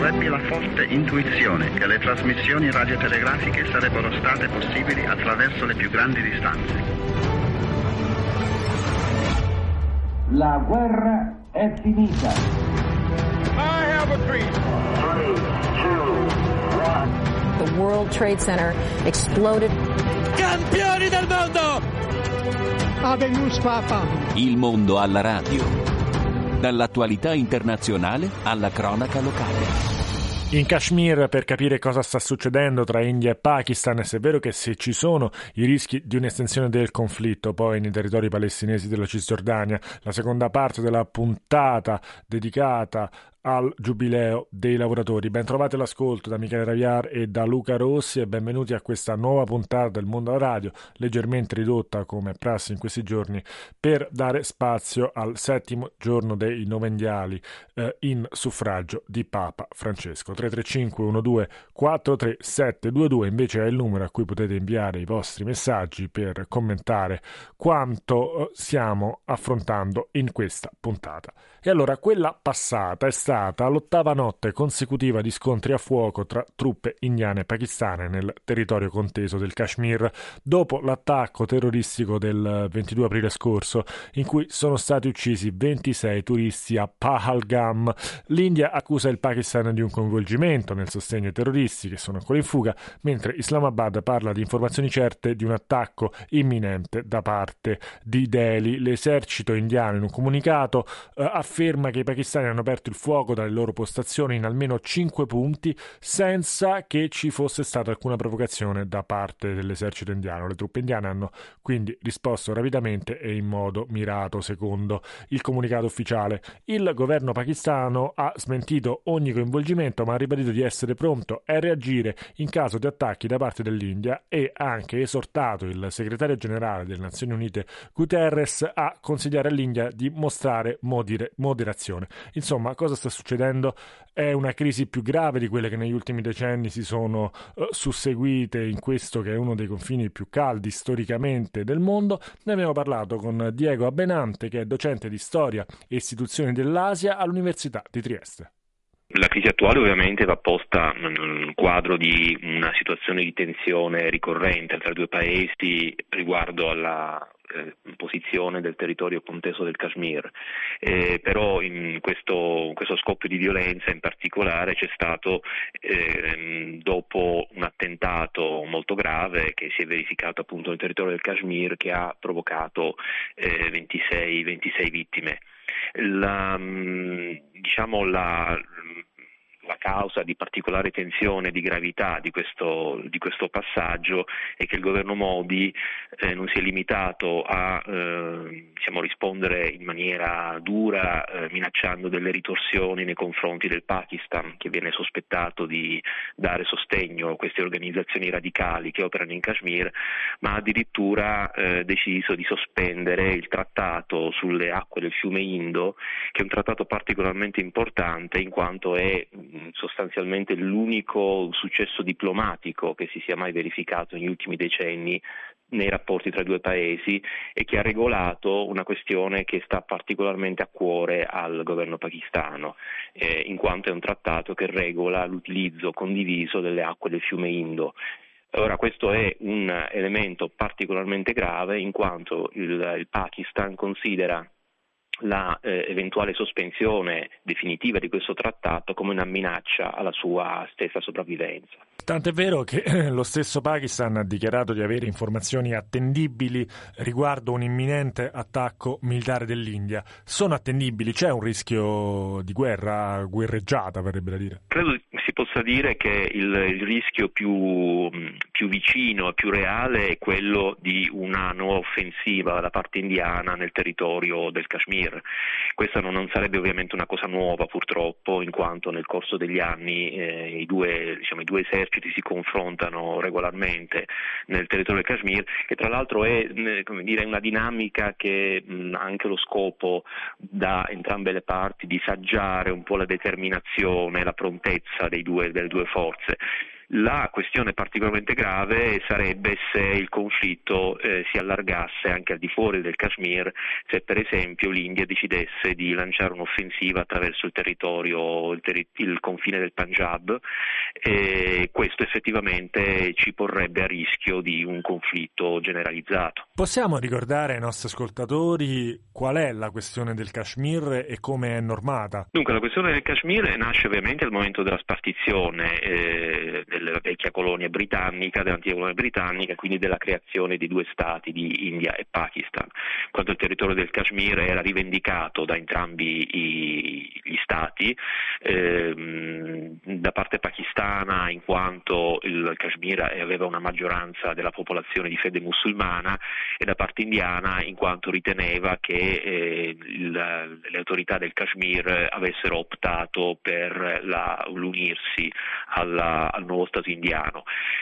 Ebbi la forte intuizione che le trasmissioni radiotelegrafiche sarebbero state possibili attraverso le più grandi distanze. La guerra è finita. I have a dream. 3, 2, 1. The World Trade Center exploded. Campioni del mondo! Habemus Papa. Il mondo alla radio. Dall'attualità internazionale alla cronaca locale. In Kashmir, per capire cosa sta succedendo tra India e Pakistan, se è vero che se ci sono i rischi di un'estensione del conflitto poi nei territori palestinesi della Cisgiordania, la seconda parte della puntata dedicata al Giubileo dei lavoratori. Ben trovati all'ascolto da Michele Raviar e da Luca Rossi e benvenuti a questa nuova puntata del Mondo alla Radio, leggermente ridotta come prassi in questi giorni per dare spazio al settimo giorno dei novendiali in suffragio di Papa Francesco. 335 12 43722 invece è il numero a cui potete inviare i vostri messaggi per commentare quanto stiamo affrontando in questa puntata. E allora quella passata è stata l'8ª notte consecutiva di scontri a fuoco tra truppe indiane e pakistane nel territorio conteso del Kashmir, dopo l'attacco terroristico del 22 aprile scorso, in cui sono stati uccisi 26 turisti a Pahalgam. L'India accusa il Pakistan di un coinvolgimento nel sostegno ai terroristi che sono ancora in fuga, mentre Islamabad parla di informazioni certe di un attacco imminente da parte di Delhi. L'esercito indiano in un comunicato afferma che i pakistani hanno aperto il fuoco dalle loro postazioni in almeno 5 punti senza che ci fosse stata alcuna provocazione da parte dell'esercito indiano. Le truppe indiane hanno quindi risposto rapidamente e in modo mirato, secondo il comunicato ufficiale. Il governo pakistano ha smentito ogni coinvolgimento, ma ha ribadito di essere pronto a reagire in caso di attacchi da parte dell'India e ha anche esortato il segretario generale delle Nazioni Unite Guterres a consigliare all'India di mostrare moderazione. Insomma, cosa sta succedendo? È una crisi più grave di quelle che negli ultimi decenni si sono susseguite in questo che è uno dei confini più caldi storicamente del mondo. Ne abbiamo parlato con Diego Abenante, che è docente di storia e istituzioni dell'Asia all'Università di Trieste. La crisi attuale ovviamente va posta nel quadro di una situazione di tensione ricorrente tra i due paesi riguardo alla posizione del territorio conteso del Kashmir, però in questo scoppio di violenza in particolare c'è stato dopo un attentato molto grave che si è verificato appunto nel territorio del Kashmir, che ha provocato 26 vittime. La causa di particolare tensione e di gravità di questo passaggio è che il governo Modi non si è limitato a rispondere in maniera dura minacciando delle ritorsioni nei confronti del Pakistan, che viene sospettato di dare sostegno a queste organizzazioni radicali che operano in Kashmir, ma addirittura deciso di sospendere il trattato sulle acque del fiume Indo, che è un trattato particolarmente importante in quanto è sostanzialmente l'unico successo diplomatico che si sia mai verificato negli ultimi decenni nei rapporti tra i due paesi e che ha regolato una questione che sta particolarmente a cuore al governo pakistano, in quanto è un trattato che regola l'utilizzo condiviso delle acque del fiume Indo. Ora, questo è un elemento particolarmente grave in quanto il Pakistan considera la eventuale sospensione definitiva di questo trattato come una minaccia alla sua stessa sopravvivenza. Tant'è vero che lo stesso Pakistan ha dichiarato di avere informazioni attendibili riguardo un imminente attacco militare dell'India. Sono attendibili? C'è un rischio di guerreggiata, verrebbe da dire? Credo si possa dire che il rischio più vicino e più reale è quello di una nuova offensiva da parte indiana nel territorio del Kashmir. Questa non sarebbe ovviamente una cosa nuova, purtroppo, in quanto nel corso degli anni i due eserciti si confrontano regolarmente nel territorio del Kashmir, che tra l'altro è una dinamica che ha anche lo scopo da entrambe le parti di saggiare un po' la determinazione, la prontezza delle due forze. La questione particolarmente grave sarebbe se il conflitto si allargasse anche al di fuori del Kashmir, se per esempio l'India decidesse di lanciare un'offensiva attraverso il territorio, il confine del Punjab, e questo effettivamente ci porrebbe a rischio di un conflitto generalizzato. Possiamo ricordare ai nostri ascoltatori qual è la questione del Kashmir e come è normata? Dunque, la questione del Kashmir nasce ovviamente al momento della spartizione della vecchia colonia britannica, dell'antica colonia britannica, quindi della creazione di 2 stati, di India e Pakistan. Quando il territorio del Kashmir era rivendicato da entrambi gli stati, da parte pakistana in quanto il Kashmir aveva una maggioranza della popolazione di fede musulmana, e da parte indiana in quanto riteneva che le autorità del Kashmir avessero optato per l'unirsi al nuovo Stato indiano.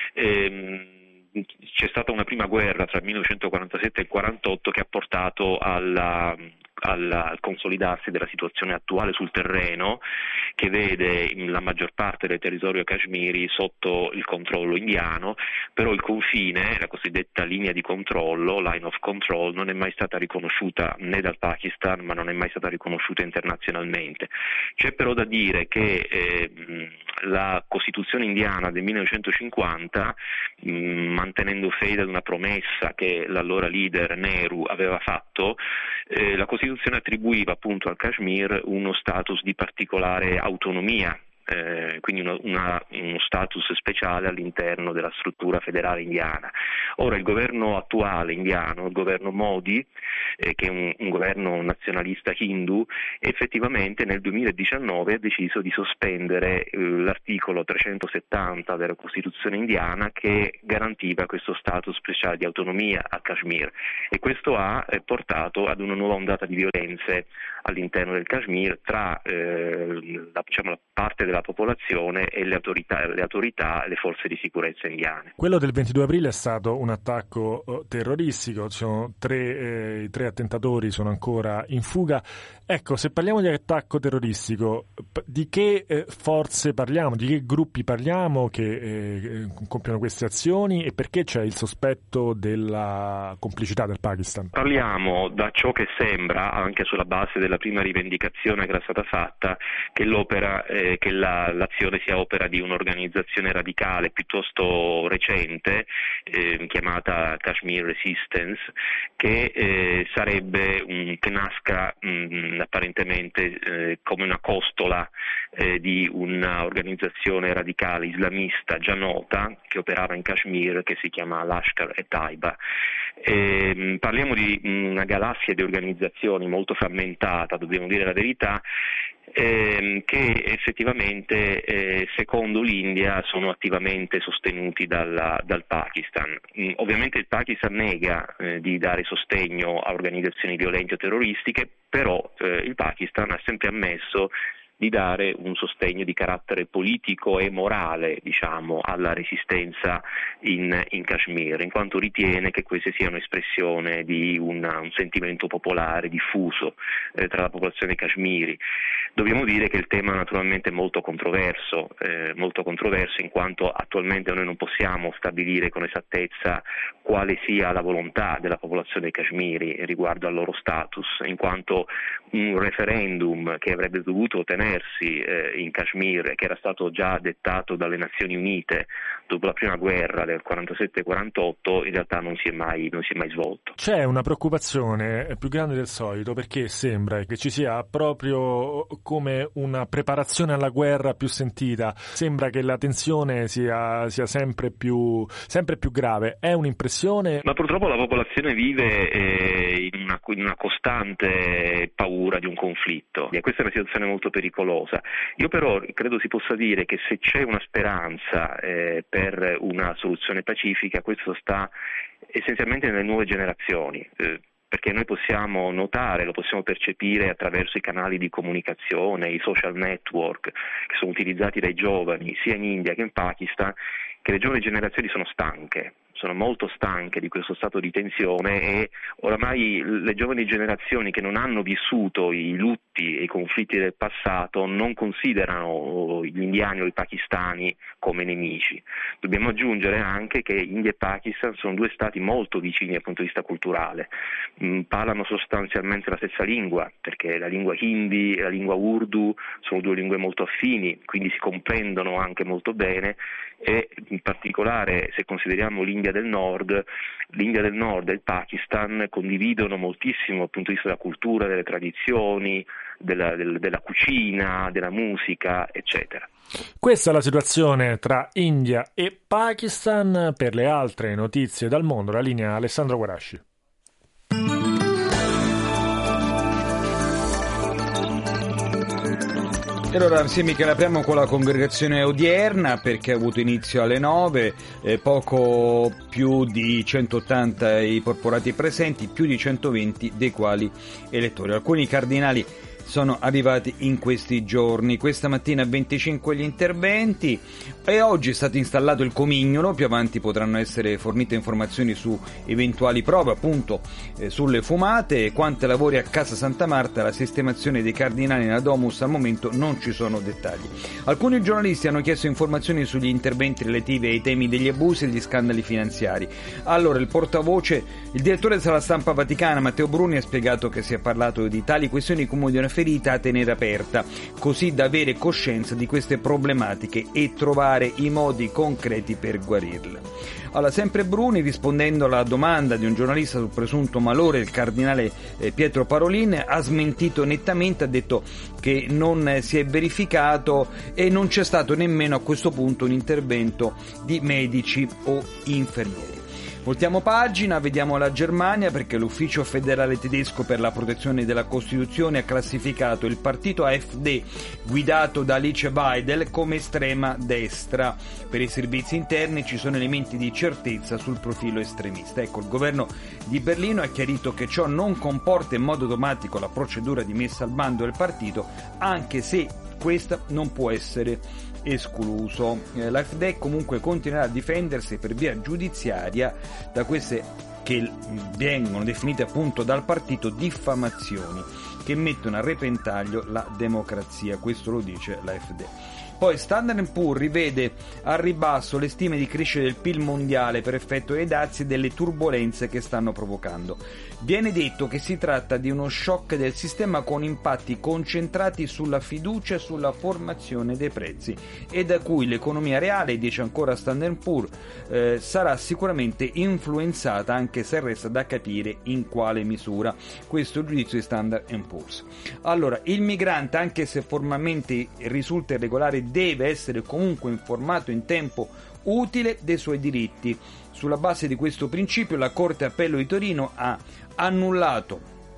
C'è stata una prima guerra tra il 1947 e il 1948 che ha portato al consolidarsi della situazione attuale sul terreno, che vede la maggior parte del territorio kashmiri sotto il controllo indiano, però il confine, la cosiddetta linea di controllo, line of control, non è mai stata riconosciuta né dal Pakistan, ma non è mai stata riconosciuta internazionalmente. C'è però da dire che la Costituzione indiana del 1950, mantenendo fede ad una promessa che l'allora leader Nehru aveva fatto, la Costituzione attribuiva appunto al Kashmir uno status di particolare autonomia, quindi uno status speciale all'interno della struttura federale indiana. Ora il governo attuale indiano, il governo Modi, che è un governo nazionalista hindu, effettivamente nel 2019 ha deciso di sospendere l'articolo 370 della Costituzione indiana che garantiva questo status speciale di autonomia a Kashmir, e questo ha portato ad una nuova ondata di violenze all'interno del Kashmir tra la parte della popolazione e le autorità e le forze di sicurezza indiane. Quello del 22 aprile è stato un attacco terroristico, i 3 attentatori sono ancora in fuga. Ecco, se parliamo di attacco terroristico, di che forze parliamo, di che gruppi parliamo che compiono queste azioni, e perché c'è il sospetto della complicità del Pakistan? Parliamo, da ciò che sembra, anche sulla base della prima rivendicazione che era stata fatta, che l'azione sia opera di un'organizzazione radicale piuttosto recente, chiamata Kashmir Resistance, che che nasca apparentemente come una costola di un'organizzazione radicale islamista già nota che operava in Kashmir, che si chiama Lashkar-e-Taiba. Parliamo di una galassia di organizzazioni molto frammentata, dobbiamo dire la verità, che effettivamente secondo l'India sono attivamente sostenuti dal Pakistan. Ovviamente il Pakistan nega di dare sostegno a organizzazioni violente o terroristiche, però il Pakistan ha sempre ammesso di dare un sostegno di carattere politico e morale, alla resistenza in Kashmir, in quanto ritiene che queste siano espressione di un sentimento popolare diffuso tra la popolazione kashmiri. Dobbiamo dire che il tema naturalmente è molto controverso in quanto attualmente noi non possiamo stabilire con esattezza quale sia la volontà della popolazione kashmiri riguardo al loro status, in quanto un referendum che avrebbe dovuto tenersi in Kashmir, che era stato già dettato dalle Nazioni Unite dopo la prima guerra del 47-48, in realtà non si è mai svolto. C'è una preoccupazione più grande del solito, perché sembra che ci sia proprio come una preparazione alla guerra più sentita, sembra che la tensione sia sempre più grave. È un'impressione? Ma purtroppo la popolazione vive in una costante paura di un conflitto, e questa è una situazione molto pericolosa. Io però credo si possa dire che se c'è una speranza per una soluzione pacifica, questo sta essenzialmente nelle nuove generazioni, perché noi possiamo notare, lo possiamo percepire attraverso i canali di comunicazione, i social network che sono utilizzati dai giovani sia in India che in Pakistan, che le giovani generazioni sono stanche sono molto stanche di questo stato di tensione e oramai le giovani generazioni che non hanno vissuto i lutti e i conflitti del passato non considerano gli indiani o i pakistani come nemici. Dobbiamo aggiungere anche che India e Pakistan sono due stati molto vicini dal punto di vista culturale, parlano sostanzialmente la stessa lingua, perché la lingua hindi e la lingua urdu sono due lingue molto affini, quindi si comprendono anche molto bene, e in particolare se consideriamo l'India del Nord e il Pakistan condividono moltissimo dal punto di vista della cultura, delle tradizioni, della cucina, della musica, eccetera. Questa è la situazione tra India e Pakistan. Per le altre notizie dal mondo, la linea a Alessandro Guarasci. E allora, sì, Michele, apriamo con la congregazione odierna, perché ha avuto inizio alle 9, poco più di 180 i porporati presenti, più di 120 dei quali elettori. Alcuni cardinali sono arrivati in questi giorni. Questa mattina 25 gli interventi e oggi è stato installato il comignolo. Più avanti potranno essere fornite informazioni su eventuali prove, appunto, sulle fumate. Quanto ai lavori a Casa Santa Marta, la sistemazione dei cardinali nella Domus, al momento non ci sono dettagli. Alcuni giornalisti hanno chiesto informazioni sugli interventi relativi ai temi degli abusi e degli scandali finanziari. Allora, il direttore della Stampa Vaticana, Matteo Bruni, ha spiegato che si è parlato di tali questioni come di una ferita a tenere aperta, così da avere coscienza di queste problematiche e trovare i modi concreti per guarirle. Allora, sempre Bruni, rispondendo alla domanda di un giornalista sul presunto malore del cardinale Pietro Parolin, ha smentito nettamente, ha detto che non si è verificato e non c'è stato nemmeno a questo punto un intervento di medici o infermieri. Voltiamo pagina, vediamo la Germania, perché l'Ufficio federale tedesco per la protezione della Costituzione ha classificato il partito AfD, guidato da Alice Weidel, come estrema destra. Per i servizi interni ci sono elementi di certezza sul profilo estremista. Ecco, il governo di Berlino ha chiarito che ciò non comporta in modo automatico la procedura di messa al bando del partito, anche se questa non può essere escluso. L'AfD comunque continuerà a difendersi per via giudiziaria da queste che vengono definite appunto dal partito diffamazioni che mettono a repentaglio la democrazia, questo lo dice l'AfD. Poi Standard & Poor's rivede al ribasso le stime di crescita del PIL mondiale per effetto dei dazi e delle turbolenze che stanno provocando. Viene detto che si tratta di uno shock del sistema con impatti concentrati sulla fiducia e sulla formazione dei prezzi e da cui l'economia reale, dice ancora Standard & Poor's, sarà sicuramente influenzata, anche se resta da capire in quale misura. Questo è il giudizio di Standard & Poor's. Allora, il migrante, anche se formalmente risulta irregolare, deve essere comunque informato in tempo utile dei suoi diritti. Sulla base di questo principio, la Corte Appello di Torino ha annullato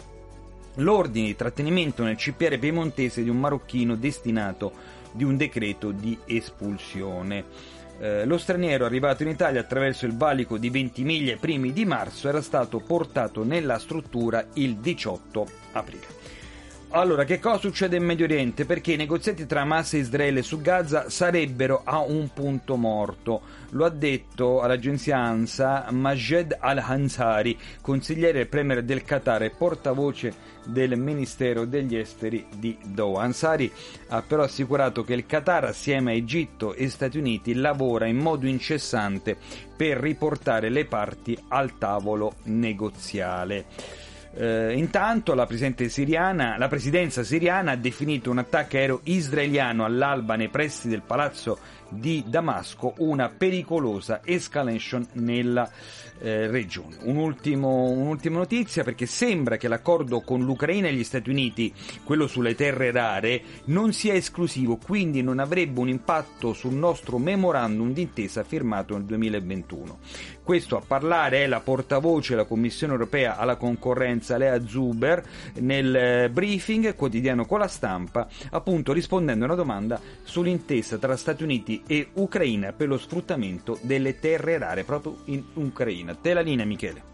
l'ordine di trattenimento nel CPR piemontese di un marocchino destinato di un decreto di espulsione. Lo straniero arrivato in Italia attraverso il valico di Ventimiglia ai primi di marzo era stato portato nella struttura il 18 aprile. Allora, che cosa succede in Medio Oriente? Perché i negoziati tra Hamas e Israele su Gaza sarebbero a un punto morto. Lo ha detto all'agenzia ANSA Majed Al-Ansari, consigliere del premier del Qatar e portavoce del Ministero degli Esteri di Doha. Ansari ha però assicurato che il Qatar, assieme a Egitto e Stati Uniti, lavora in modo incessante per riportare le parti al tavolo negoziale. Intanto la presidenza siriana ha definito un attacco aereo israeliano all'alba nei pressi del palazzo di Damasco una pericolosa escalation nella regione. Un'ultima notizia, perché sembra che l'accordo con l'Ucraina e gli Stati Uniti, quello sulle terre rare, non sia esclusivo, quindi non avrebbe un impatto sul nostro memorandum d'intesa firmato nel 2021. Questo a parlare è la portavoce della Commissione Europea alla concorrenza Lea Zuber nel briefing quotidiano con la Stampa, appunto rispondendo a una domanda sull'intesa tra Stati Uniti e Ucraina per lo sfruttamento delle terre rare proprio in Ucraina. Te la linea, Michele.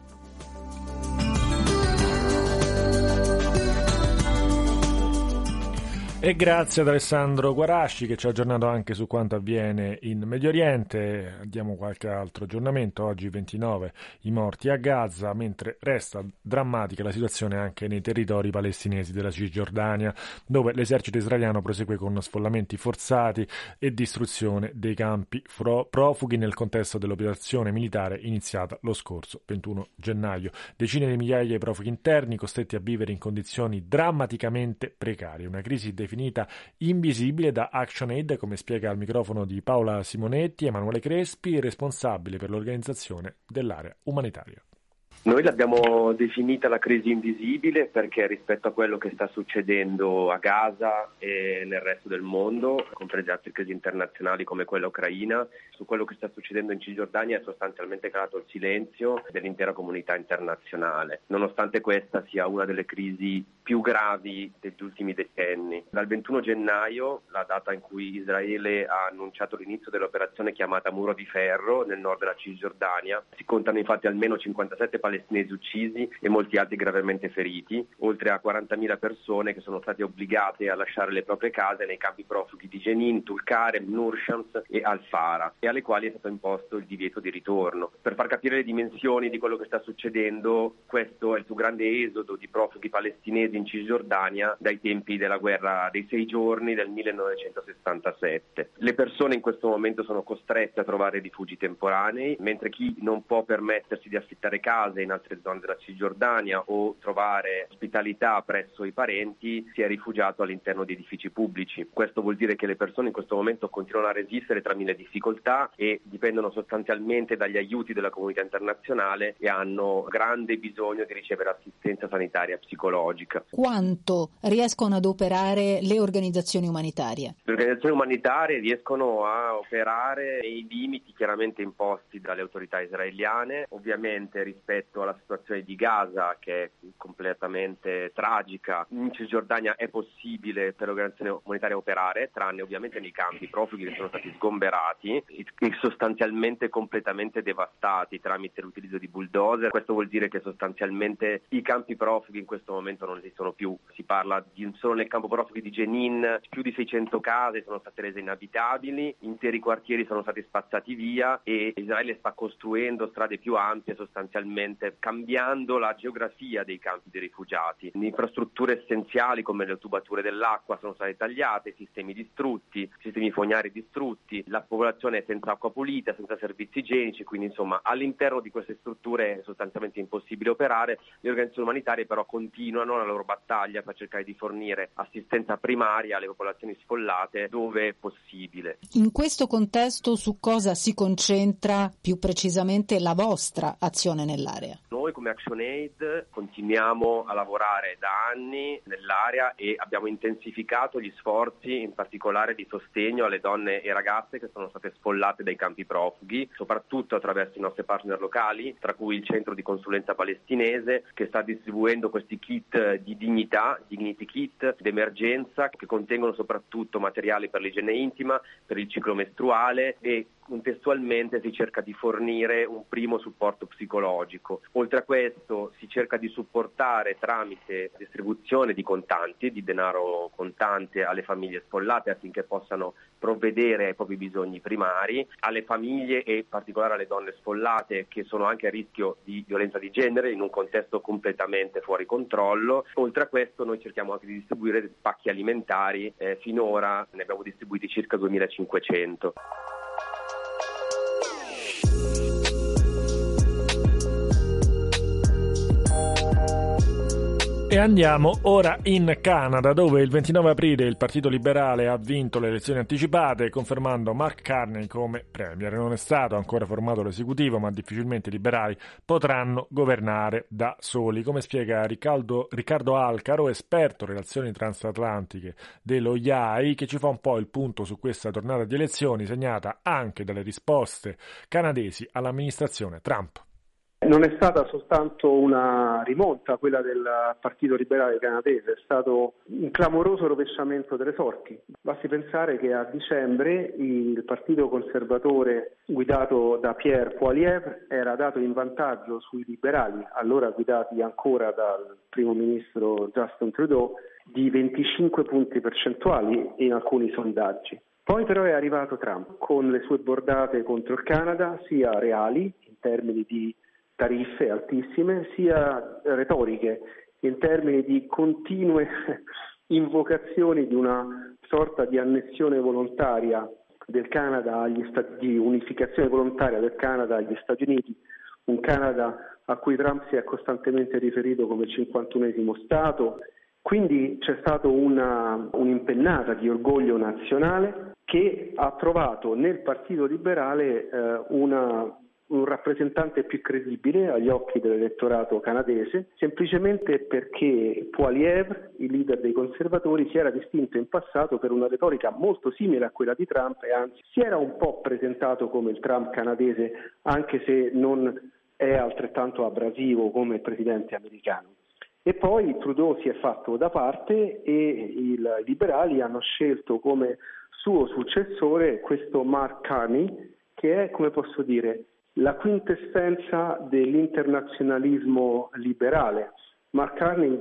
E grazie ad Alessandro Guarasci che ci ha aggiornato anche su quanto avviene in Medio Oriente. Diamo qualche altro aggiornamento. Oggi 29 i morti a Gaza, mentre resta drammatica la situazione anche nei territori palestinesi della Cisgiordania, dove l'esercito israeliano prosegue con sfollamenti forzati e distruzione dei campi profughi nel contesto dell'operazione militare iniziata lo scorso 21 gennaio. Decine di migliaia di profughi interni costretti a vivere in condizioni drammaticamente precarie. Una crisi definita invisibile da ActionAid, come spiega al microfono di Paola Simonetti Emanuele Crespi, responsabile per l'organizzazione dell'area umanitaria. Noi l'abbiamo definita la crisi invisibile perché rispetto a quello che sta succedendo a Gaza e nel resto del mondo, comprese altre crisi internazionali come quella ucraina, su quello che sta succedendo in Cisgiordania è sostanzialmente calato il silenzio dell'intera comunità internazionale, nonostante questa sia una delle crisi più gravi degli ultimi decenni. Dal 21 gennaio, la data in cui Israele ha annunciato l'inizio dell'operazione chiamata Muro di Ferro nel nord della Cisgiordania, si contano infatti almeno 57 palestinesi uccisi e molti altri gravemente feriti, oltre a 40.000 persone che sono state obbligate a lasciare le proprie case nei campi profughi di Jenin, Tulkarem, Nur Shams e Al-Fara, e alle quali è stato imposto il divieto di ritorno. Per far capire le dimensioni di quello che sta succedendo, questo è il più grande esodo di profughi palestinesi in Cisgiordania dai tempi della guerra dei 6 giorni del 1967. Le persone in questo momento sono costrette a trovare rifugi temporanei, mentre chi non può permettersi di affittare case in altre zone della Cisgiordania o trovare ospitalità presso i parenti si è rifugiato all'interno di edifici pubblici. Questo vuol dire che le persone in questo momento continuano a resistere tra mille difficoltà e dipendono sostanzialmente dagli aiuti della comunità internazionale e hanno grande bisogno di ricevere assistenza sanitaria e psicologica. Quanto riescono ad operare le organizzazioni umanitarie? Le organizzazioni umanitarie riescono a operare nei limiti chiaramente imposti dalle autorità israeliane, ovviamente rispetto alla situazione di Gaza che è completamente tragica. In Cisgiordania è possibile per le organizzazioni umanitarie operare, tranne ovviamente nei campi profughi che sono stati sgomberati e sostanzialmente completamente devastati tramite l'utilizzo di bulldozer. Questo vuol dire che sostanzialmente i campi profughi in questo momento non esistono più. Si parla solo nel campo profughi di Jenin, più di 600 case sono state rese inabitabili, interi quartieri sono stati spazzati via e Israele sta costruendo strade più ampie, sostanzialmente cambiando la geografia dei campi dei rifugiati. Le infrastrutture essenziali come le tubature dell'acqua sono state tagliate, sistemi distrutti, sistemi fognari distrutti, la popolazione è senza acqua pulita, senza servizi igienici, quindi insomma all'interno di queste strutture è sostanzialmente impossibile operare. Le organizzazioni umanitarie però continuano la loro battaglia per cercare di fornire assistenza primaria alle popolazioni sfollate dove è possibile. In questo contesto su cosa si concentra più precisamente la vostra azione nell'area? Noi come ActionAid continuiamo a lavorare da anni nell'area e abbiamo intensificato gli sforzi in particolare di sostegno alle donne e ragazze che sono state sfollate dai campi profughi, soprattutto attraverso i nostri partner locali, tra cui il Centro di Consulenza Palestinese che sta distribuendo questi kit di dignità, Dignity Kit d'emergenza, che contengono soprattutto materiali per l'igiene intima, per il ciclo mestruale e contestualmente si cerca di fornire un primo supporto psicologico. Oltre a questo si cerca di supportare tramite distribuzione di contanti, di denaro contante alle famiglie sfollate affinché possano provvedere ai propri bisogni primari, alle famiglie e in particolare alle donne sfollate che sono anche a rischio di violenza di genere in un contesto completamente fuori controllo. Oltre a questo noi cerchiamo anche di distribuire pacchi alimentari, finora ne abbiamo distribuiti circa 2500. E andiamo ora in Canada, dove il 29 aprile il Partito Liberale ha vinto le elezioni anticipate, confermando Mark Carney come premier. Non è stato ancora formato l'esecutivo, ma difficilmente i liberali potranno governare da soli, come spiega Riccardo Alcaro, esperto relazioni transatlantiche dello IAI, che ci fa un po' il punto su questa tornata di elezioni, segnata anche dalle risposte canadesi all'amministrazione Trump. Non è stata soltanto una rimonta quella del Partito Liberale canadese, è stato un clamoroso rovesciamento delle sorti. Basti pensare che a dicembre il Partito Conservatore guidato da Pierre Poilievre era dato in vantaggio sui liberali, allora guidati ancora dal primo ministro Justin Trudeau, di 25 punti percentuali in alcuni sondaggi. Poi però è arrivato Trump con le sue bordate contro il Canada, sia reali in termini di tariffe altissime, sia retoriche in termini di continue invocazioni di una sorta di annessione volontaria del Canada di unificazione volontaria del Canada agli Stati Uniti, un Canada a cui Trump si è costantemente riferito come il 51esimo Stato. Quindi c'è stata un'impennata di orgoglio nazionale che ha trovato nel Partito Liberale un rappresentante più credibile agli occhi dell'elettorato canadese, semplicemente perché Poilievre, il leader dei conservatori, si era distinto in passato per una retorica molto simile a quella di Trump e anzi si era un po' presentato come il Trump canadese, anche se non è altrettanto abrasivo come il presidente americano. E poi Trudeau si è fatto da parte e i liberali hanno scelto come suo successore questo Mark Carney, che è, come posso dire, la quintessenza dell'internazionalismo liberale. Mark Carney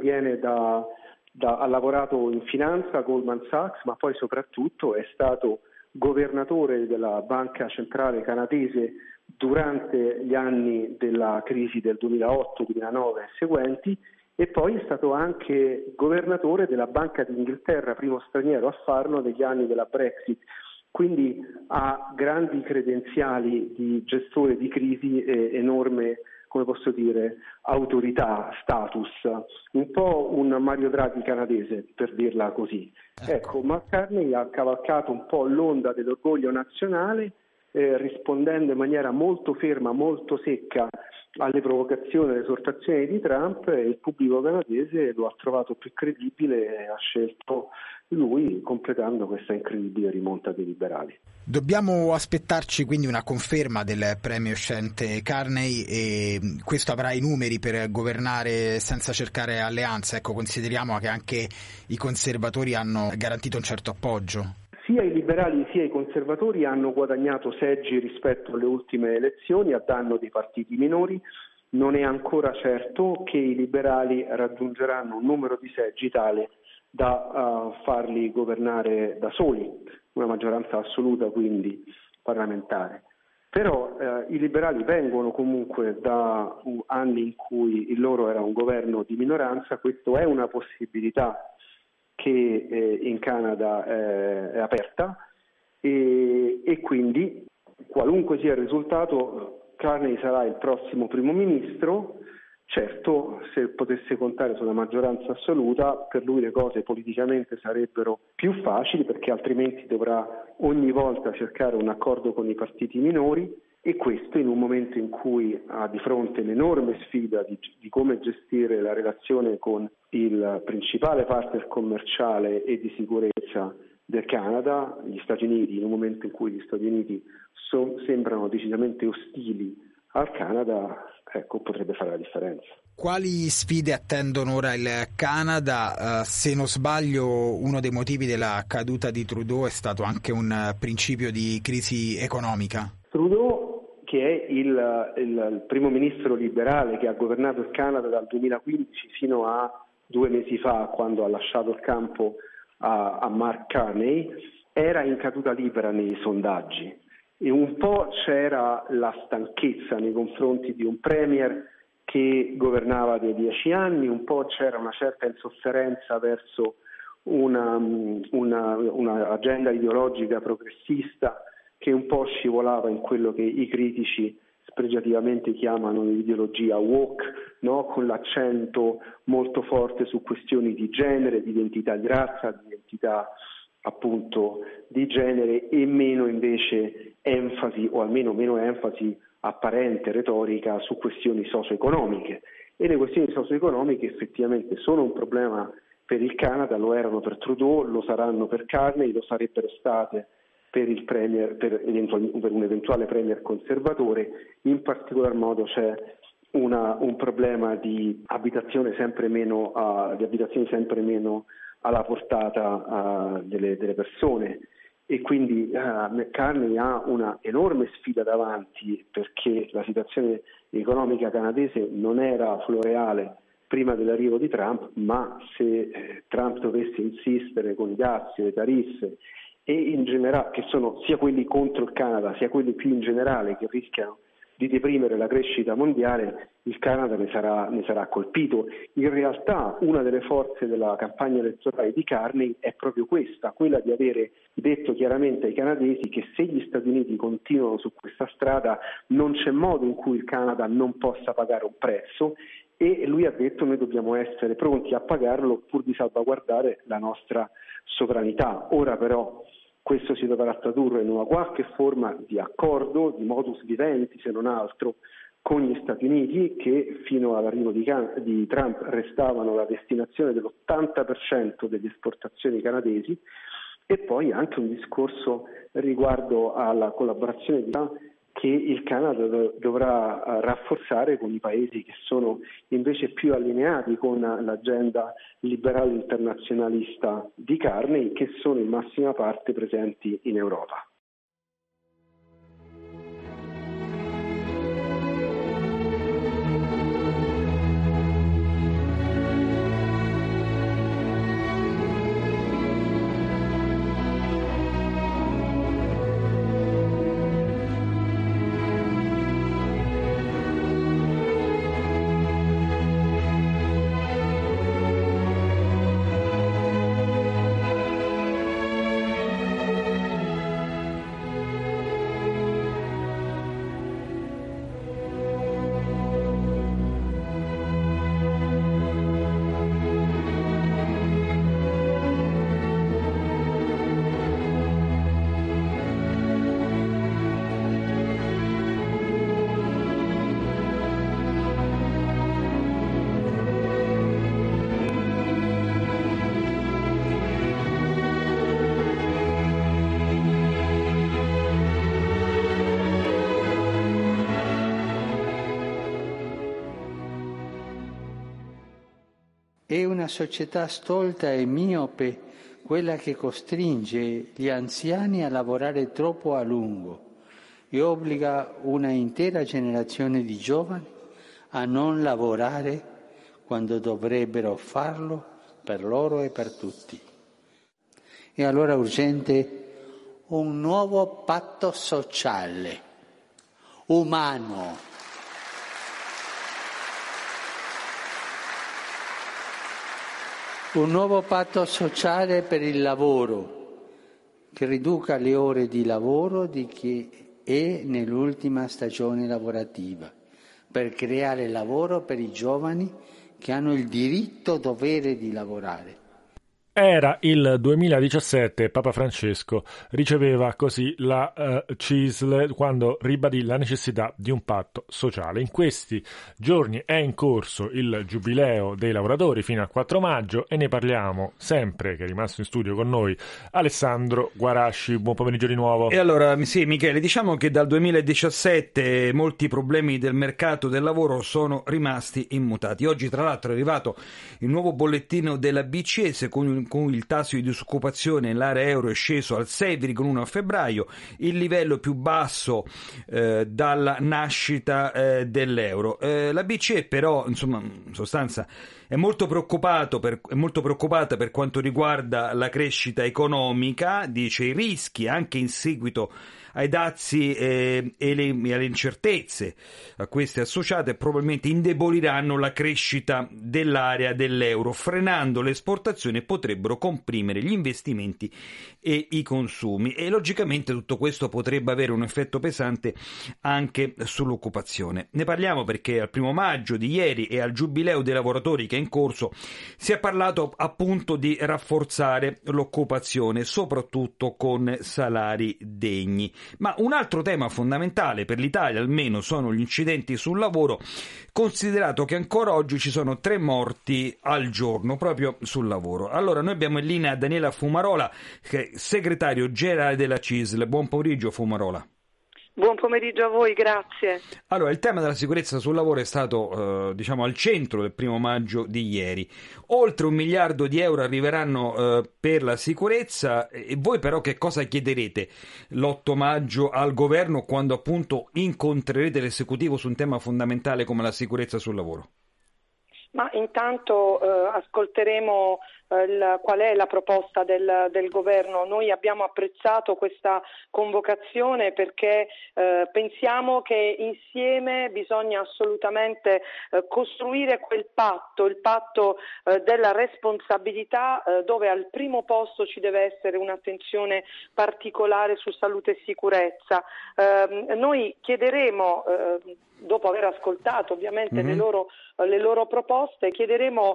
ha lavorato in finanza a Goldman Sachs, ma poi soprattutto è stato governatore della Banca Centrale Canadese durante gli anni della crisi del 2008-2009 e seguenti, e poi è stato anche governatore della Banca d'Inghilterra, primo straniero a farlo negli anni della Brexit. Quindi ha grandi credenziali di gestore di crisi e enorme, come posso dire, autorità, status, un po' un Mario Draghi canadese, per dirla così. Ecco, Mark Carney ha cavalcato un po' l'onda dell'orgoglio nazionale, rispondendo in maniera molto ferma, molto secca alle provocazioni e alle esortazioni di Trump, e il pubblico canadese lo ha trovato più credibile e ha scelto lui, completando questa incredibile rimonta dei liberali. Dobbiamo aspettarci quindi una conferma del premio uscente Carney, e questo avrà i numeri per governare senza cercare alleanze. Ecco, consideriamo che anche i conservatori hanno garantito un certo appoggio. Sia i liberali sia i conservatori hanno guadagnato seggi rispetto alle ultime elezioni a danno dei partiti minori. Non è ancora certo che i liberali raggiungeranno un numero di seggi tale da farli governare da soli, una maggioranza assoluta quindi parlamentare. Però i liberali vengono comunque da anni in cui il loro era un governo di minoranza. Questo è una possibilità che in Canada è aperta e quindi qualunque sia il risultato, Carney sarà il prossimo primo ministro. Certo, se potesse contare su una maggioranza assoluta, per lui le cose politicamente sarebbero più facili, perché altrimenti dovrà ogni volta cercare un accordo con i partiti minori, e questo in un momento in cui ha di fronte l'enorme sfida di come gestire la relazione con il principale partner commerciale e di sicurezza del Canada, gli Stati Uniti, in un momento in cui gli Stati Uniti sembrano decisamente ostili al Canada, ecco, potrebbe fare la differenza. Quali sfide attendono ora il Canada? Se non sbaglio, uno dei motivi della caduta di Trudeau è stato anche un principio di crisi economica. Trudeau, che è il primo ministro liberale che ha governato il Canada dal 2015 fino a 2 mesi fa, quando ha lasciato il campo a Mark Carney, era in caduta libera nei sondaggi. E un po' c'era la stanchezza nei confronti di un premier che governava da 10 anni, un po' c'era una certa insofferenza verso una agenda ideologica progressista che un po' scivolava in quello che i critici spregiativamente chiamano l'ideologia woke, no? Con l'accento molto forte su questioni di genere, di identità di razza, di identità appunto di genere, e meno invece enfasi, o almeno meno enfasi apparente, retorica, su questioni socio-economiche. E le questioni socio-economiche effettivamente sono un problema per il Canada, lo erano per Trudeau, lo saranno per Carney, lo sarebbero state per il premier, per un eventuale premier conservatore. In particolar modo c'è un problema di abitazioni sempre meno alla portata delle persone, e quindi Carney ha una enorme sfida davanti, perché la situazione economica canadese non era floreale prima dell'arrivo di Trump, ma se Trump dovesse insistere con i dazi, le tariffe e in generale, che sono sia quelli contro il Canada sia quelli più in generale che rischiano di deprimere la crescita mondiale, il Canada ne sarà colpito. In realtà una delle forze della campagna elettorale di Carney è proprio questa, quella di avere detto chiaramente ai canadesi che se gli Stati Uniti continuano su questa strada non c'è modo in cui il Canada non possa pagare un prezzo, e lui ha detto noi dobbiamo essere pronti a pagarlo pur di salvaguardare la nostra sovranità. Ora però questo si dovrà tradurre in una qualche forma di accordo, di modus vivendi se non altro, con gli Stati Uniti, che fino all'arrivo di Trump restavano la destinazione dell'80% delle esportazioni canadesi, e poi anche un discorso riguardo alla collaborazione che il Canada dovrà rafforzare con i paesi che sono invece più allineati con l'agenda liberale internazionalista di Carney, che sono in massima parte presenti in Europa. È una società stolta e miope quella che costringe gli anziani a lavorare troppo a lungo e obbliga una intera generazione di giovani a non lavorare quando dovrebbero farlo per loro e per tutti. È allora urgente un nuovo patto sociale, umano. Un nuovo patto sociale per il lavoro, che riduca le ore di lavoro di chi è nell'ultima stagione lavorativa, per creare lavoro per i giovani che hanno il diritto-dovere di lavorare. Era il 2017 e Papa Francesco riceveva così la CISL quando ribadì la necessità di un patto sociale. In questi giorni è in corso il Giubileo dei lavoratori fino al 4 maggio e ne parliamo sempre, che è rimasto in studio con noi, Alessandro Guarasci. Buon pomeriggio di nuovo. E allora, sì, Michele, diciamo che dal 2017 molti problemi del mercato del lavoro sono rimasti immutati. Oggi, tra l'altro, è arrivato il nuovo bollettino della BCE, secondo cui il tasso di disoccupazione nell'area euro è sceso al 6,1 a febbraio, il livello più basso dalla nascita dell'euro. La BCE però, insomma, in sostanza è molto preoccupata per quanto riguarda la crescita economica, dice i rischi anche in seguito ai dazi e alle incertezze a queste associate probabilmente indeboliranno la crescita dell'area dell'euro, frenando le esportazioni e potrebbero comprimere gli investimenti e i consumi, e logicamente tutto questo potrebbe avere un effetto pesante anche sull'occupazione. Ne parliamo perché al 1 maggio di ieri e al Giubileo dei lavoratori che è in corso si è parlato appunto di rafforzare l'occupazione, soprattutto con salari degni. Ma un altro tema fondamentale per l'Italia almeno sono gli incidenti sul lavoro, considerato che ancora oggi ci sono 3 morti al giorno proprio sul lavoro. Allora noi abbiamo in linea Daniela Fumarola, che è segretario generale della CISL. Buon pomeriggio Fumarola. Buon pomeriggio a voi, grazie. Allora, il tema della sicurezza sul lavoro è stato al centro del 1 maggio di ieri. Oltre 1 miliardo di euro arriveranno per la sicurezza, e voi però che cosa chiederete l'8 maggio al governo quando appunto incontrerete l'esecutivo su un tema fondamentale come la sicurezza sul lavoro? Ma intanto ascolteremo qual è la proposta del governo. Noi abbiamo apprezzato questa convocazione perché pensiamo che insieme bisogna assolutamente costruire quel patto, il patto della responsabilità, dove al primo posto ci deve essere un'attenzione particolare su salute e sicurezza. Noi chiederemo, dopo aver ascoltato ovviamente le loro proposte, chiederemo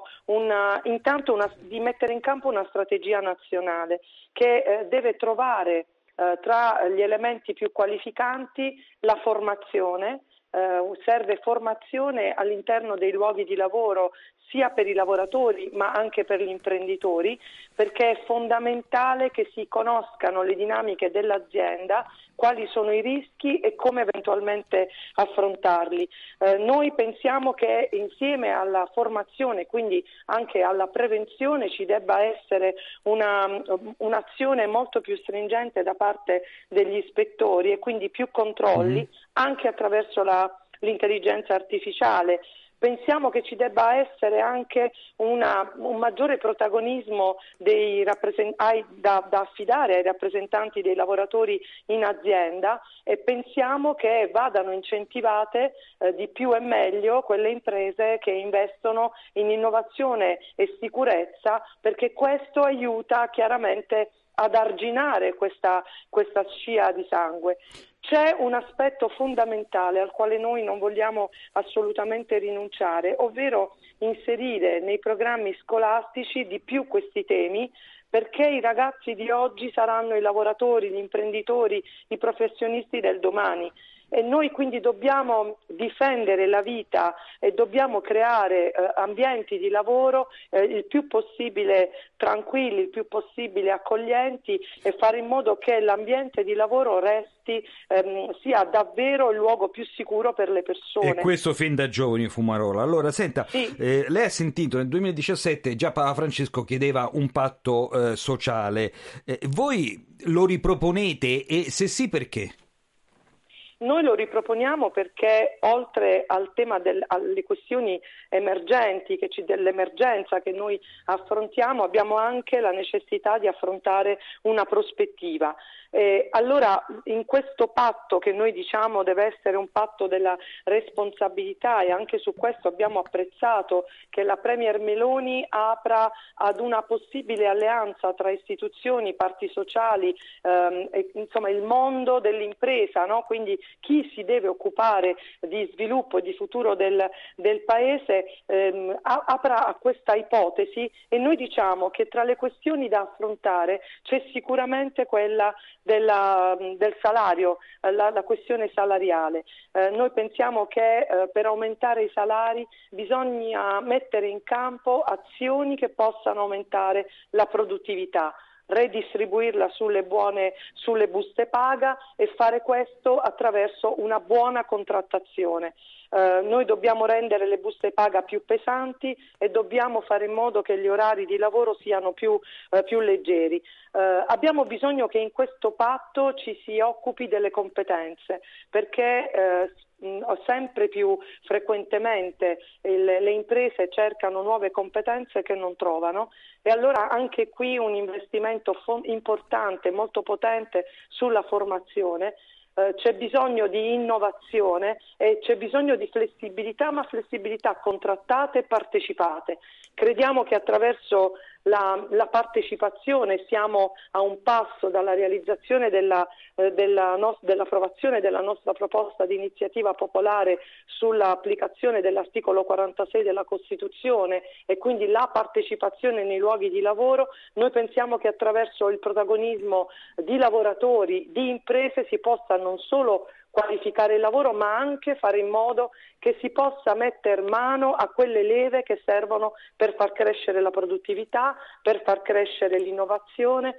di mettere in campo una strategia nazionale che deve trovare tra gli elementi più qualificanti la formazione. Serve formazione all'interno dei luoghi di lavoro sia per i lavoratori ma anche per gli imprenditori, perché è fondamentale che si conoscano le dinamiche dell'azienda, quali sono i rischi e come eventualmente affrontarli. Noi pensiamo che insieme alla formazione, quindi anche alla prevenzione, ci debba essere un'azione molto più stringente da parte degli ispettori e quindi più controlli anche attraverso l'intelligenza artificiale. Pensiamo che ci debba essere anche un maggiore protagonismo da affidare ai rappresentanti dei lavoratori in azienda, e pensiamo che vadano incentivate di più e meglio quelle imprese che investono in innovazione e sicurezza, perché questo aiuta chiaramente ad arginare questa scia di sangue. C'è un aspetto fondamentale al quale noi non vogliamo assolutamente rinunciare, ovvero inserire nei programmi scolastici di più questi temi, perché i ragazzi di oggi saranno i lavoratori, gli imprenditori, i professionisti del domani. E noi quindi dobbiamo difendere la vita e dobbiamo creare ambienti di lavoro il più possibile tranquilli, il più possibile accoglienti, e fare in modo che l'ambiente di lavoro sia davvero il luogo più sicuro per le persone. E questo fin da giovani, Fumarola. Allora, senta, sì. Lei ha sentito nel 2017 già Papa Francesco chiedeva un patto sociale. Voi lo riproponete, e se sì, perché? Noi lo riproponiamo perché oltre al tema alle questioni emergenti, dell'emergenza che noi affrontiamo, abbiamo anche la necessità di affrontare una prospettiva. Allora, in questo patto, che noi diciamo deve essere un patto della responsabilità, e anche su questo abbiamo apprezzato che la Premier Meloni apra ad una possibile alleanza tra istituzioni, parti sociali, insomma il mondo dell'impresa, no? Quindi chi si deve occupare di sviluppo e di futuro del paese, apra a questa ipotesi, e noi diciamo che tra le questioni da affrontare c'è sicuramente quella del salario, la questione salariale. Noi pensiamo che per aumentare i salari bisogna mettere in campo azioni che possano aumentare la produttività, redistribuirla sulle buste paga, e fare questo attraverso una buona contrattazione. Noi dobbiamo rendere le buste paga più pesanti e dobbiamo fare in modo che gli orari di lavoro siano più leggeri. Abbiamo bisogno che in questo patto ci si occupi delle competenze, perché sempre più frequentemente le imprese cercano nuove competenze che non trovano, e allora anche qui un investimento importante, molto potente sulla formazione. C'è bisogno di innovazione e c'è bisogno di flessibilità, ma flessibilità contrattate e partecipate. Crediamo che attraverso la partecipazione siamo a un passo dalla realizzazione dell'approvazione della nostra proposta di iniziativa popolare sull'applicazione dell'articolo 46 della Costituzione, e quindi la partecipazione nei luoghi di lavoro. Noi pensiamo che attraverso il protagonismo di lavoratori, di imprese, si possa non solo qualificare il lavoro, ma anche fare in modo che si possa mettere mano a quelle leve che servono per far crescere la produttività, per far crescere l'innovazione,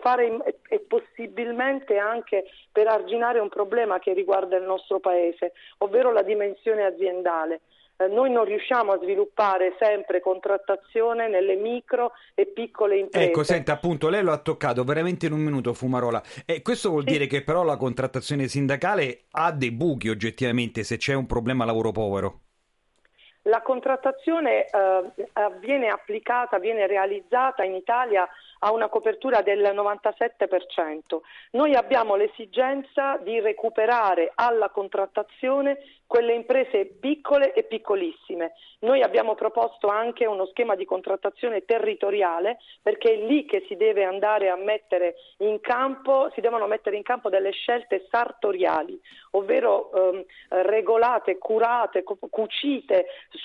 e possibilmente anche per arginare un problema che riguarda il nostro Paese, ovvero la dimensione aziendale. Noi non riusciamo a sviluppare sempre contrattazione nelle micro e piccole imprese. Ecco, senta, appunto, lei lo ha toccato veramente in un minuto, Fumarola. Questo vuol dire che però la contrattazione sindacale ha dei buchi oggettivamente, se c'è un problema lavoro povero. la contrattazione viene applicata, viene realizzata in Italia a una copertura del 97%. Noi abbiamo l'esigenza di recuperare alla contrattazione quelle imprese piccole e piccolissime. Noi abbiamo proposto anche uno schema di contrattazione territoriale, perché è lì che si deve andare a mettere in campo, si devono mettere in campo delle scelte sartoriali, ovvero regolate, curate, cucite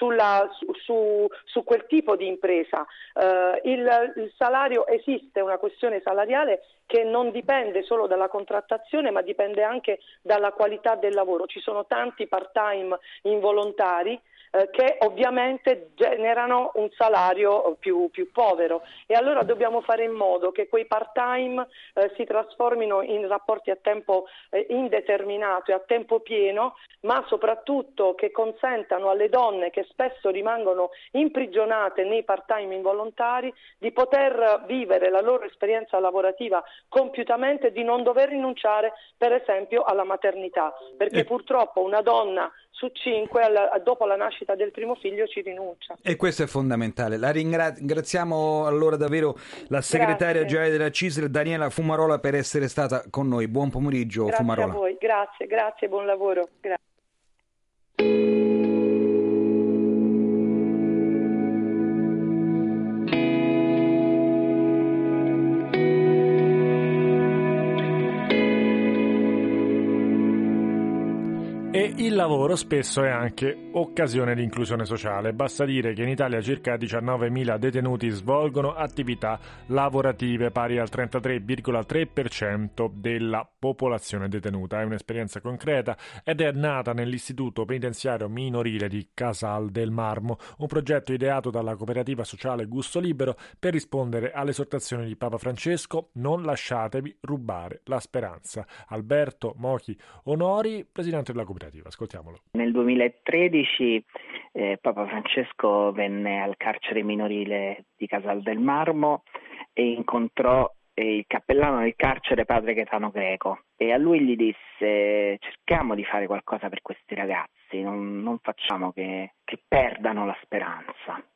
su quel tipo di impresa. Il salario esiste, una questione salariale che non dipende solo dalla contrattazione, ma dipende anche dalla qualità del lavoro. Ci sono tanti part-time involontari che ovviamente generano un salario più povero, e allora dobbiamo fare in modo che quei part-time si trasformino in rapporti a tempo indeterminato e a tempo pieno, ma soprattutto che consentano alle donne, che spesso rimangono imprigionate nei part-time involontari, di poter vivere la loro esperienza lavorativa compiutamente, di non dover rinunciare per esempio alla maternità, perché purtroppo una donna su 5 dopo la nascita del primo figlio ci rinuncia. E questo è fondamentale. La ringraziamo allora davvero la segretaria generale della CISL, Daniela Fumarola, per essere stata con noi. Buon pomeriggio. Grazie Fumarola. a voi, grazie, buon lavoro. Grazie. E il lavoro spesso è anche occasione di inclusione sociale. Basta dire che in Italia circa 19.000 detenuti svolgono attività lavorative pari al 33,3% della popolazione detenuta. È un'esperienza concreta ed è nata nell'Istituto Penitenziario Minorile di Casal del Marmo, un progetto ideato dalla cooperativa sociale Gusto Libero per rispondere all'esortazione di Papa Francesco: non lasciatevi rubare la speranza. Alberto Mochi Onori, presidente della cooperativa. Ascoltiamolo. Nel 2013 Papa Francesco venne al carcere minorile di Casal del Marmo e incontrò il cappellano del carcere, padre Gaetano Greco, e a lui gli disse: cerchiamo di fare qualcosa per questi ragazzi, non facciamo che perdano la speranza.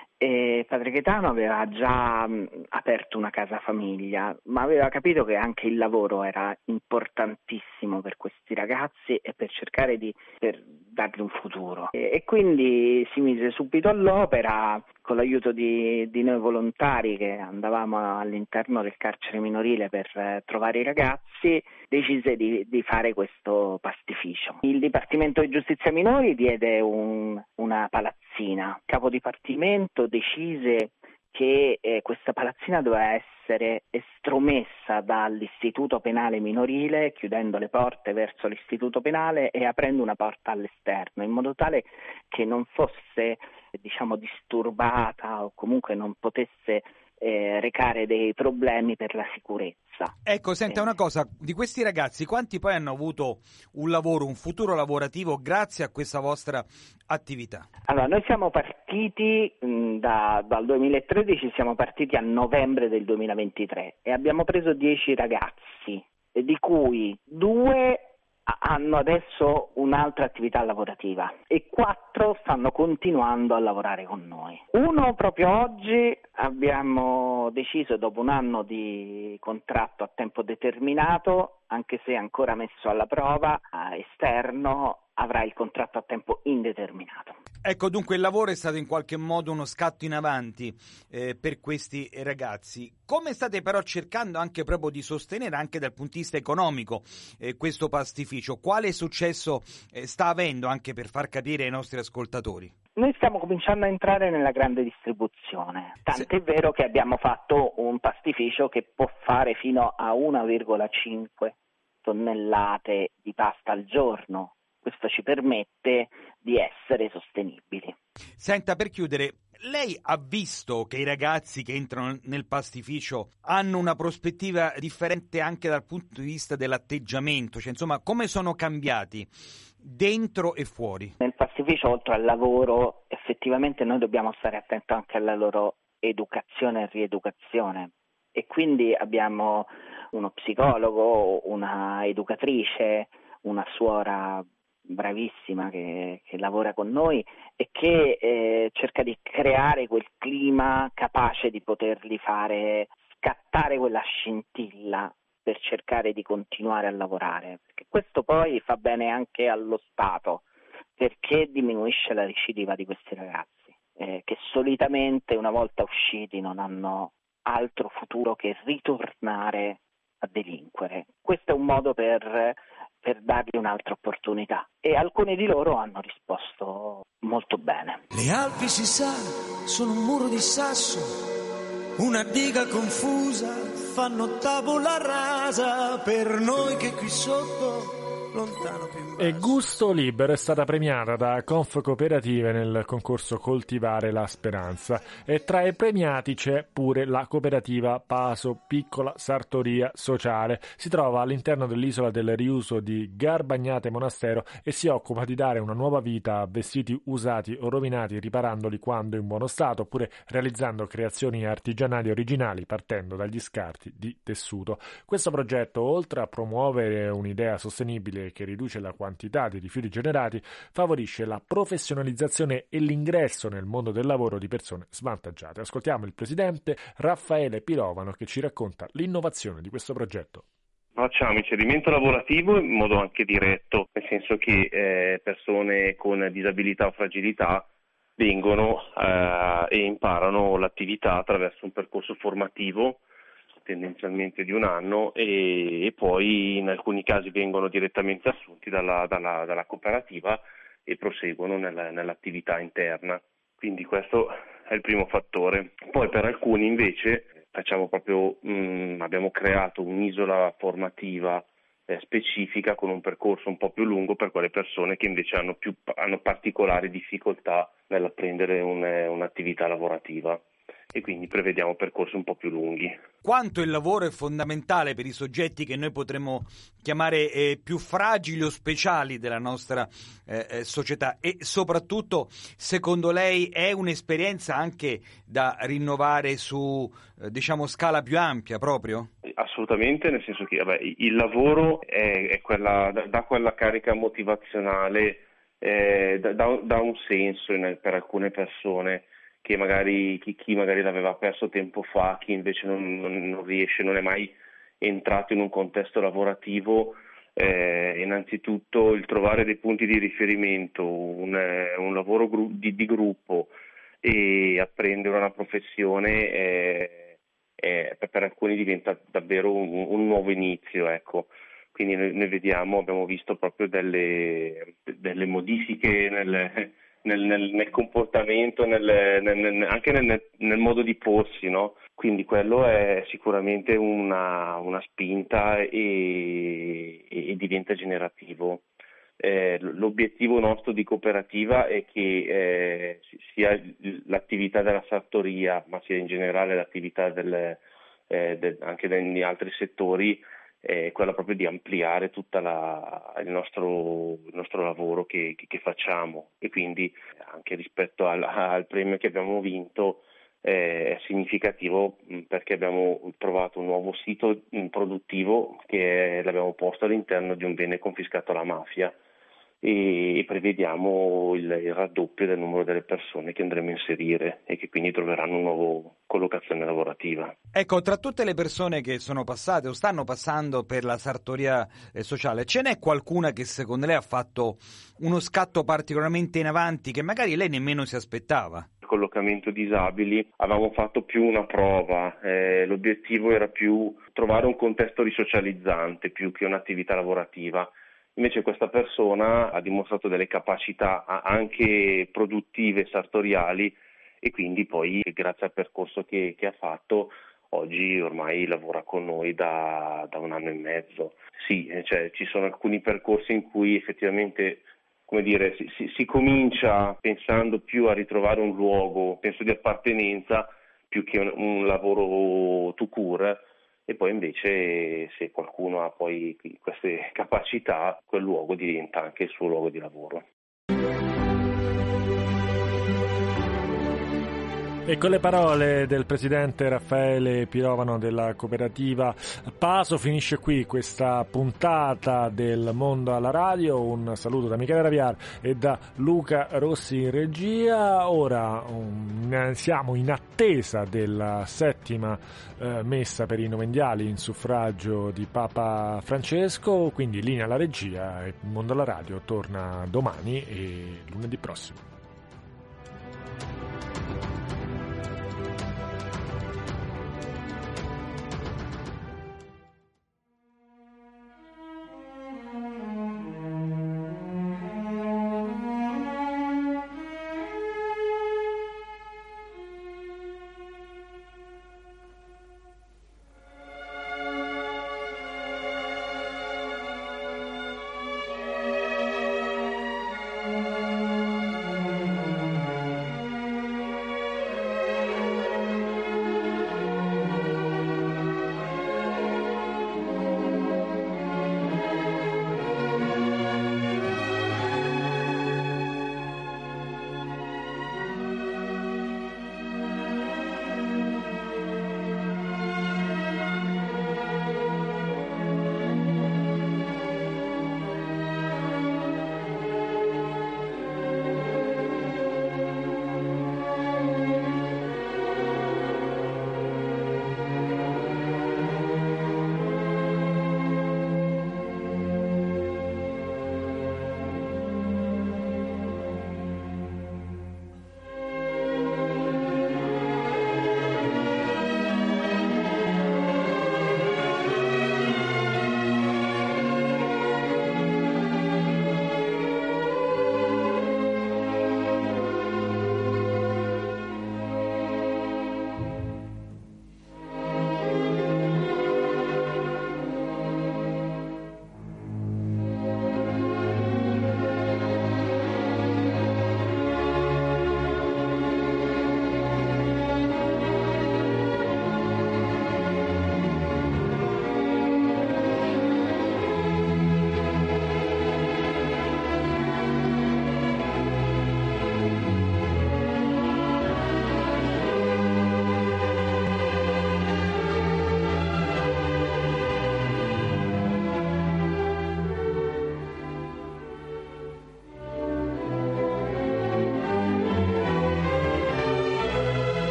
E padre Gaetano aveva già aperto una casa famiglia, ma aveva capito che anche il lavoro era importantissimo per questi ragazzi e per cercare per dargli un futuro. E quindi si mise subito all'opera, con l'aiuto di noi volontari che andavamo all'interno del carcere minorile per trovare i ragazzi, decise di fare questo pastificio. Il Dipartimento di Giustizia Minori diede una palazzina. Il capo dipartimento decise che questa palazzina doveva essere estromessa dall'istituto penale minorile, chiudendo le porte verso l'istituto penale e aprendo una porta all'esterno, in modo tale che non fosse, disturbata o comunque non potesse recare dei problemi per la sicurezza. Ecco, senta una cosa, di questi ragazzi quanti poi hanno avuto un lavoro, un futuro lavorativo grazie a questa vostra attività? Allora, noi siamo partiti dal 2013, siamo partiti a novembre del 2023 e abbiamo preso 10 ragazzi, di cui 2 hanno adesso un'altra attività lavorativa e 4 stanno continuando a lavorare con noi. Uno proprio oggi abbiamo deciso, dopo un anno di contratto a tempo determinato, anche se ancora messo alla prova, esterno, avrà il contratto a tempo indeterminato. Ecco, dunque il lavoro è stato in qualche modo uno scatto in avanti per questi ragazzi. Come state però cercando anche proprio di sostenere anche dal punto di vista economico questo pastificio? Quale successo sta avendo, anche per far capire ai nostri ascoltatori? Noi stiamo cominciando a entrare nella grande distribuzione, tant'è vero che abbiamo fatto un pastificio che può fare fino a 1,5 tonnellate di pasta al giorno. Questo ci permette di essere sostenibili. Senta, per chiudere, lei ha visto che i ragazzi che entrano nel pastificio hanno una prospettiva differente anche dal punto di vista dell'atteggiamento? Cioè, insomma, come sono cambiati dentro e fuori? Nel pastificio, oltre al lavoro, effettivamente noi dobbiamo stare attenti anche alla loro educazione e rieducazione. E quindi abbiamo uno psicologo, una educatrice, una suora bravissima che lavora con noi e che cerca di creare quel clima capace di poterli fare scattare quella scintilla per cercare di continuare a lavorare, perché questo poi fa bene anche allo Stato, perché diminuisce la recidiva di questi ragazzi, che solitamente una volta usciti non hanno altro futuro che ritornare a delinquere. Questo è un modo per dargli un'altra opportunità e alcuni di loro hanno risposto molto bene. Le Alpi, si sa, sono un muro di sasso, una diga confusa, fanno tavola rasa per noi che qui sotto lontano più in basso. E Gusto Libero è stata premiata da Confcooperative nel concorso Coltivare la Speranza e tra i premiati c'è pure la cooperativa Paso Piccola Sartoria Sociale. Si trova all'interno dell'isola del riuso di Garbagnate Monastero e si occupa di dare una nuova vita a vestiti usati o rovinati, riparandoli quando in buono stato, oppure realizzando creazioni artigianali originali partendo dagli scarti di tessuto. Questo progetto, oltre a promuovere un'idea sostenibile che riduce la quantità di rifiuti generati, favorisce la professionalizzazione e l'ingresso nel mondo del lavoro di persone svantaggiate. Ascoltiamo il presidente Raffaele Pirovano che ci racconta l'innovazione di questo progetto. Facciamo inserimento lavorativo in modo anche diretto, nel senso che persone con disabilità o fragilità vengono e imparano l'attività attraverso un percorso formativo tendenzialmente di un anno e poi in alcuni casi vengono direttamente assunti dalla cooperativa e proseguono nell'attività interna. Quindi questo è il primo fattore. Poi per alcuni invece facciamo proprio abbiamo creato un'isola formativa specifica con un percorso un po' più lungo per quelle persone che invece hanno particolari difficoltà nell'apprendere un'attività lavorativa. E quindi prevediamo percorsi un po' più lunghi. Quanto il lavoro è fondamentale per i soggetti che noi potremmo chiamare più fragili o speciali della nostra società e soprattutto, secondo lei, è un'esperienza anche da rinnovare su scala più ampia proprio? Assolutamente, nel senso che il lavoro è dà quella carica motivazionale, dà un senso per alcune persone che magari chi magari l'aveva perso tempo fa, chi invece non riesce, non è mai entrato in un contesto lavorativo. Innanzitutto il trovare dei punti di riferimento, un lavoro di gruppo e apprendere una professione per alcuni diventa davvero un nuovo inizio, ecco. Quindi noi abbiamo visto proprio delle modifiche nel comportamento, anche nel modo di porsi, no? Quindi quello è sicuramente una spinta e diventa generativo. L'obiettivo nostro di cooperativa è che sia l'attività della sartoria, ma sia in generale l'attività anche negli altri settori, è quella proprio di ampliare tutto il nostro lavoro che facciamo, e quindi anche rispetto al premio che abbiamo vinto è significativo perché abbiamo trovato un nuovo sito produttivo che l'abbiamo posto all'interno di un bene confiscato alla mafia e prevediamo il raddoppio del numero delle persone che andremo a inserire e che quindi troveranno una nuova collocazione lavorativa. Ecco, tra tutte le persone che sono passate o stanno passando per la sartoria sociale, ce n'è qualcuna che secondo lei ha fatto uno scatto particolarmente in avanti che magari lei nemmeno si aspettava? Collocamento disabili avevamo fatto più una prova, l'obiettivo era più trovare un contesto risocializzante più che un'attività lavorativa. Invece questa persona ha dimostrato delle capacità anche produttive, sartoriali, e quindi poi grazie al percorso che ha fatto oggi ormai lavora con noi da un anno e mezzo. Sì, ci sono alcuni percorsi in cui effettivamente si comincia pensando più a ritrovare un luogo, penso di appartenenza, più che un lavoro tout court. E poi invece se qualcuno ha poi queste capacità, quel luogo diventa anche il suo luogo di lavoro. E con le parole del presidente Raffaele Pirovano della cooperativa Paso finisce qui questa puntata del Mondo alla Radio. Un saluto da Michele Raviar e da Luca Rossi in regia. Ora siamo in attesa della settima messa per i novendiali in suffragio di Papa Francesco, quindi linea alla regia. Il Mondo alla Radio torna domani e lunedì prossimo.